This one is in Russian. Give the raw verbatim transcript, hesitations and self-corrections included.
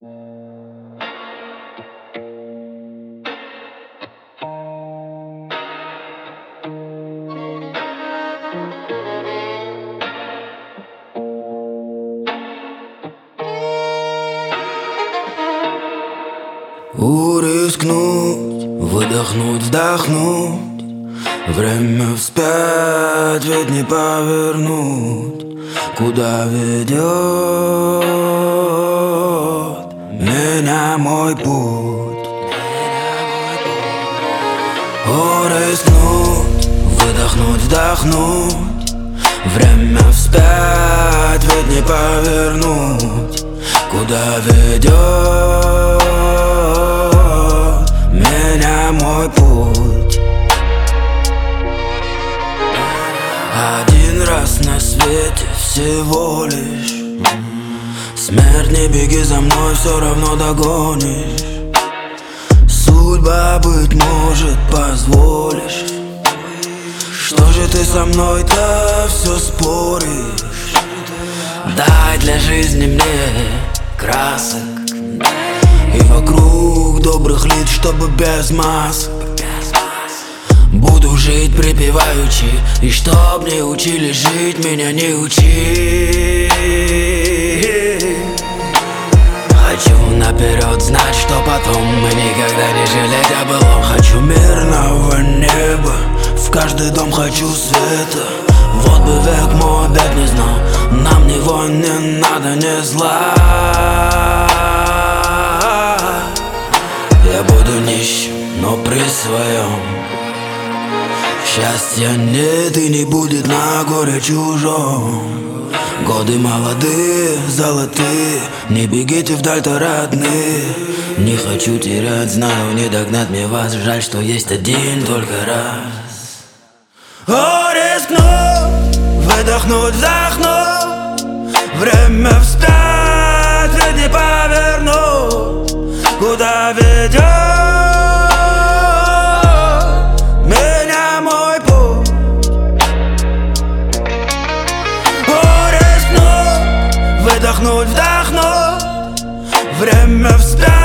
Урискнуть, выдохнуть, вздохнуть. Время вспять, ведь не повернуть. Куда ведет меня мой путь? Урискнуть, выдохнуть, вздохнуть. Время вспять, ведь не повернуть. Куда ведет меня мой путь? Один раз на свете всего лишь. Смерть, не беги за мной, все равно догонишь. Судьба, быть может, позволишь. Что же ты со мной-то все споришь? Дай для жизни мне красок и вокруг добрых лиц, чтобы без масок. Буду жить припеваючи, и чтоб не учили жить, меня не учи. Хочу наперед знать, что потом мы никогда не жалеть о былом. Хочу мирного неба, в каждый дом хочу света. Вот бы век мой обед не знал, нам ни войн не надо, ни зла. Я буду нищим, но при своем. Счастья нет и не будет на горе чужом. Годы молодые, золотые, не бегите вдаль-то, родные. Не хочу терять, знаю, не догнать мне вас. Жаль, что есть один только раз. О, рискнуть, выдохнуть, вздохнуть. Время вспять, ведь не повернуть. Куда ведет меня мой путь? О, рискнуть, выдохнуть, вдохнуть. Время вспять.